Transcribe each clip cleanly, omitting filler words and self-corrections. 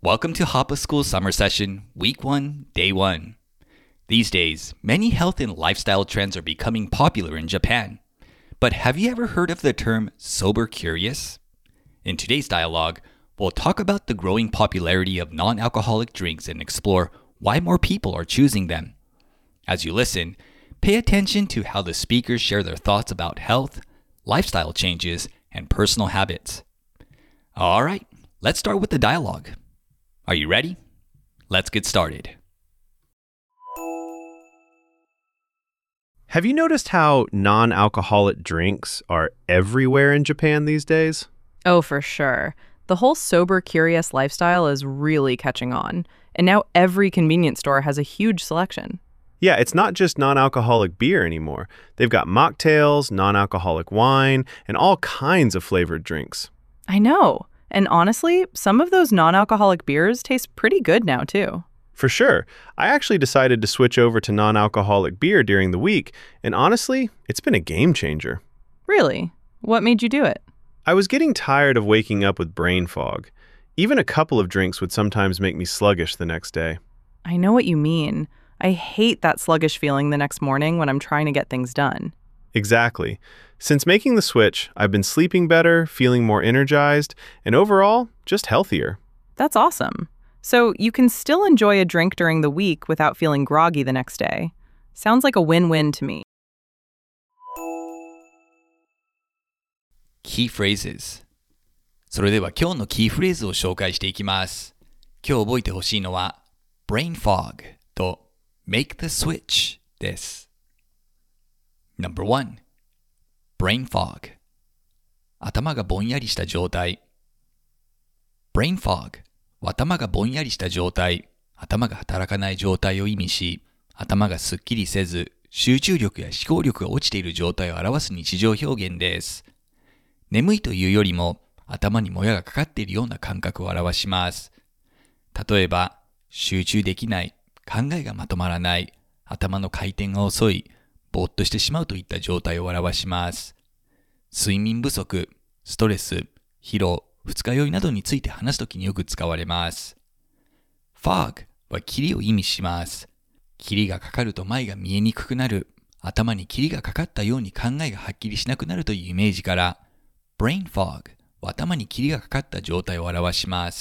Welcome to Hoppa School Summer Session, Week 1, Day 1. These days, many health and lifestyle trends are becoming popular in Japan. But have you ever heard of the term sober curious? In today's dialogue, we'll talk about the growing popularity of non-alcoholic drinks and explore why more people are choosing them. As you listen, pay attention to how the speakers share their thoughts about health, lifestyle changes, and personal habits. All right, let's start with the dialogue. Are you ready? Let's get started. Have you noticed how non-alcoholic drinks are everywhere in Japan these days? Oh, for sure. The whole sober, curious lifestyle is really catching on. And now every convenience store has a huge selection. Yeah, it's not just non-alcoholic beer anymore. They've got mocktails, non-alcoholic wine, and all kinds of flavored drinks. I know. And honestly, some of those non-alcoholic beers taste pretty good now, too. For sure. I actually decided to switch over to non-alcoholic beer during the week, and honestly, it's been a game changer. Really? What made you do it? I was getting tired of waking up with brain fog. Even a couple of drinks would sometimes make me sluggish the next day. I know what you mean. I hate that sluggish feeling the next morning when I'm trying to get things done. Exactly. Since making the switch, I've been sleeping better, feeling more energized, and overall, just healthier. That's awesome. So you can still enjoy a drink during the week without feeling groggy the next day. Sounds like a win-win to me. Key phrases. それでは今日のキーフレーズを紹介していきます。今日覚えてほしいのは brain fog と make the switch です。No. 1 brain fog 頭がぼんやりした状態 brain fog は頭がぼんやりした状態、頭が働かない状態を意味し、頭がすっきりせず、集中力や思考力が落ちている状態を表す日常表現です。眠いというよりも、頭にもやがかかっているような感覚を表します。例えば、集中できない、考えがまとまらない、頭の回転が遅い、ぼーっとしてしまうといった状態を表します。睡眠不足、ストレス、疲労、二日酔いなどについて話すときによく使われます。fog は霧を意味します。霧がかかると前が見えにくくなる、頭に霧がかかったように考えがはっきりしなくなるというイメージから、brain fog は頭に霧がかかった状態を表します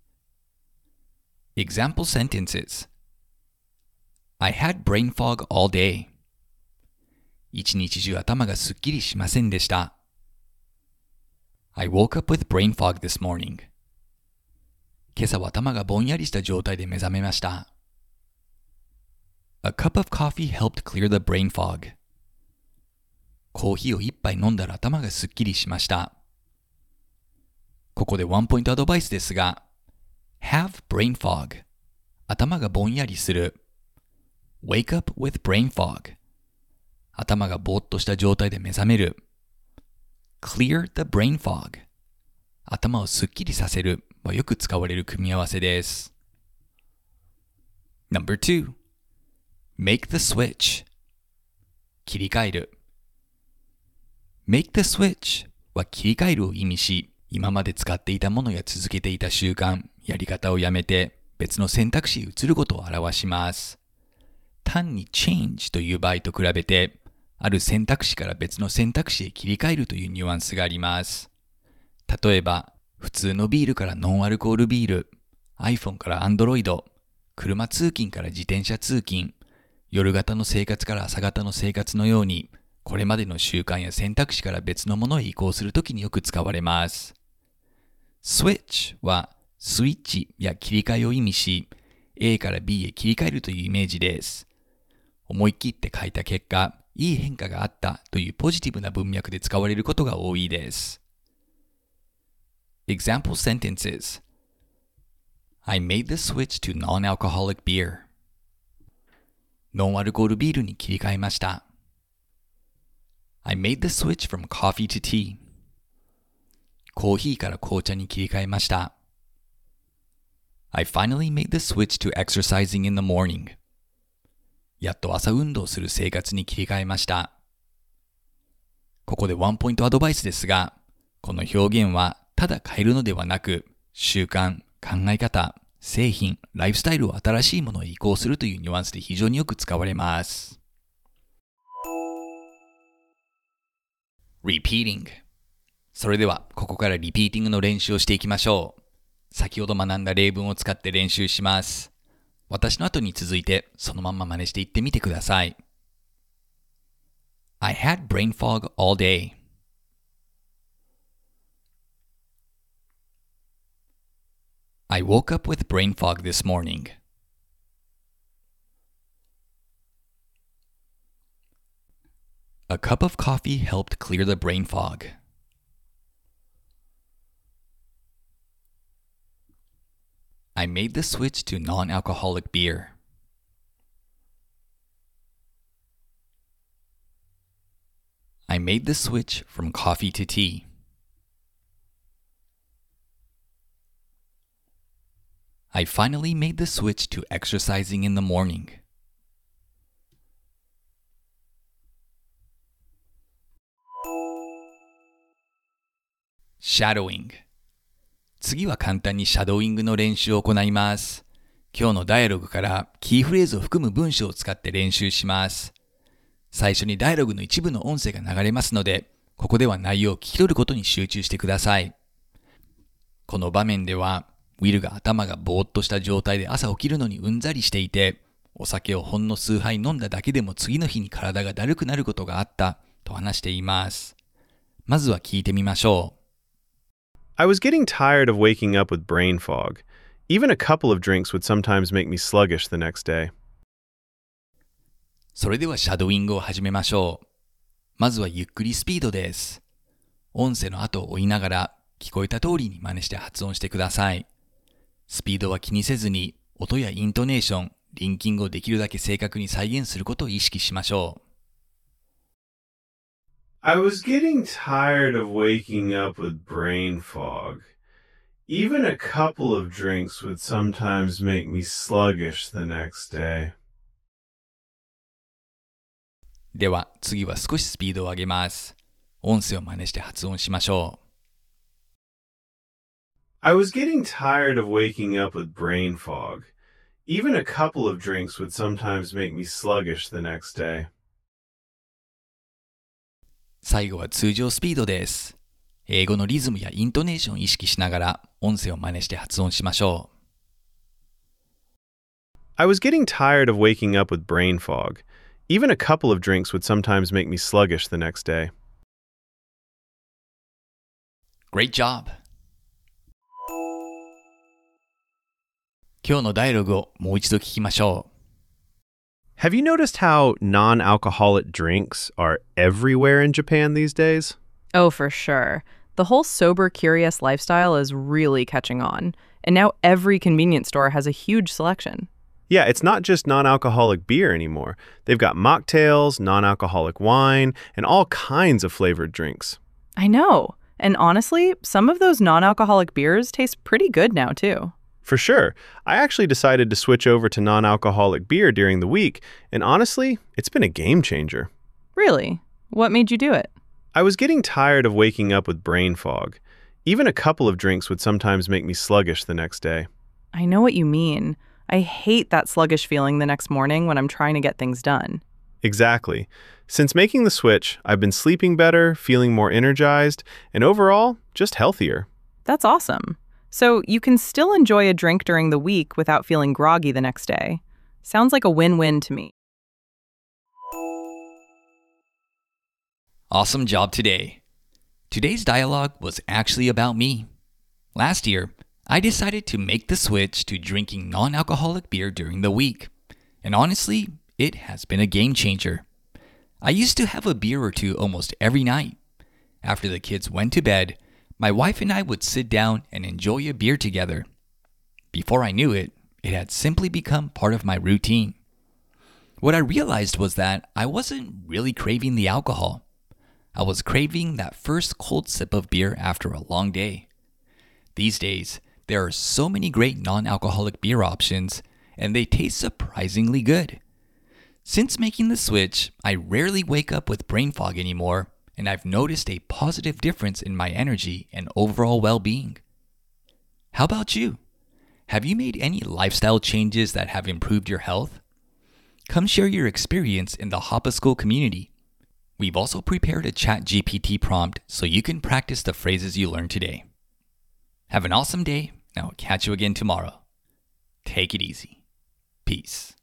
。Example sentences I had brain fog all day. 一日中頭がすっきりしませんでした。I woke up with brain fog this morning. 今朝は頭がぼんやりした状態で目覚めました。A cup of coffee helped clear the brain fog. コーヒーを一杯飲んだら頭がすっきりしました。ここでワンポイントアドバイスですが、have brain fog 頭がぼんやりする。Wake up with brain fog 頭がぼーっとした状態で目覚める。Clear the brain fog 頭をすっきりさせるはよく使われる組み合わせです。No. 2 Make the switch 切り替える。Make the switch は切り替えるを意味し、今まで使っていたものや続けていた習慣、やり方をやめて別の選択肢へ移ることを表します。単に change という場合と比べて、ある選択肢から別の選択肢へ切り替えるというニュアンスがあります。例えば、普通のビールからノンアルコールビール、iPhone から Android、車通勤から自転車通勤、夜型の生活から朝型の生活のように、これまでの習慣や選択肢から別のものへ移行するときによく使われます。Switch はスイッチや切り替えを意味し、A から B へ切り替えるというイメージです。思い切って書いた結果、いい変化があったというポジティブな文脈で使われることが多いです。Example sentences I made the switch to non-alcoholic beer. ノンアルコールビールに切り替えました。I made the switch from coffee to tea. コーヒーから紅茶に切り替えました。I finally made the switch to exercising in the morning. やっと朝運動する生活に切り替えました。ここでワンポイントアドバイスですが、この表現はただ変えるのではなく、習慣、考え方、 製品、ライフスタイルを新しいものへ移行するというニュアンスで非常によく使われます。Repeating。それでは、ここからリピーティングの練習をしていきましょう。先ほど学んだ例文を使って練習します。私の後に続いて、そのまま真似していってみてください。I had brain fog all day. I woke up with brain fog this morning. A cup of coffee helped clear the brain fog. I made the switch to non-alcoholic beer. I made the switch from coffee to tea. I finally made the switch to exercising in the morning. Shadowing。次は簡単にシャドーイングの練習を行います。今日のダイアログからキーフレーズを含む文章を使って練習します。最初にダイアログの一部の音声が流れますので、ここでは内容を聞き取ることに集中してください。この場面では、ウィルが頭がぼーっとした状態で朝起きるのにうんざりしていて、お酒をほんの数杯飲んだだけでも次の日に体がだるくなることがあったと話しています。まずは聞いてみましょう。 I was getting tired of waking up with brain fog. Even a couple of drinks would sometimes make me sluggish the next day. それではシャドーイングを始めましょう。まずはゆっくりスピードです。音声の後を追いながら聞こえた通りに真似して発音してください。スピードは気にせずに音やイントネーション、リンキングをできるだけ正確に再現することを意識しましょう。 I was getting tired of waking up with brain fog. Even a couple of drinks would sometimes make me sluggish the next day. では次は少しスピードを上げます。音声を真似して発音しましょう。 I was getting tired of waking up with brain fog. Even a couple of drinks would sometimes make me sluggish the next day. 最後は通常スピードです。英語のリズムやイントネーションを意識しながら音声を真似して発音しましょう。 I was getting tired of waking up with brain fog. Even a couple of drinks would sometimes make me sluggish the next day. Great job! 今日のダイアログをもう一度聞きましょう。 Have you noticed how non-alcoholic drinks are everywhere in Japan these days? Oh, for sure. The whole sober, curious lifestyle is really catching on. And now every convenience store has a huge selection. Yeah, it's not just non-alcoholic beer anymore. They've got mocktails, non-alcoholic wine, and all kinds of flavored drinks. I know. And honestly, some of those non-alcoholic beers taste pretty good now, too. For sure. I actually decided to switch over to non-alcoholic beer during the week, and honestly, it's been a game changer. Really? What made you do it? I was getting tired of waking up with brain fog. Even a couple of drinks would sometimes make me sluggish the next day. I know what you mean. I hate that sluggish feeling the next morning when I'm trying to get things done. Exactly. Since making the switch, I've been sleeping better, feeling more energized, and overall, just healthier. That's awesome. So you can still enjoy a drink during the week without feeling groggy the next day. Sounds like a win-win to me. Awesome job today. Today's dialogue was actually about me. Last year, I decided to make the switch to drinking non-alcoholic beer during the week. And honestly, it has been a game changer. I used to have a beer or two almost every night. After the kids went to bed, my wife and I would sit down and enjoy a beer together. Before I knew it, it had simply become part of my routine. What I realized was that I wasn't really craving the alcohol. I was craving that first cold sip of beer after a long day. These days, there are so many great non-alcoholic beer options, and they taste surprisingly good. Since making the switch, I rarely wake up with brain fog anymore, and I've noticed a positive difference in my energy and overall well-being. How about you? Have you made any lifestyle changes that have improved your health? Come share your experience in the Hapa School community. We've also prepared a ChatGPT prompt so you can practice the phrases you learned today. Have an awesome day, and I'll catch you again tomorrow. Take it easy. Peace.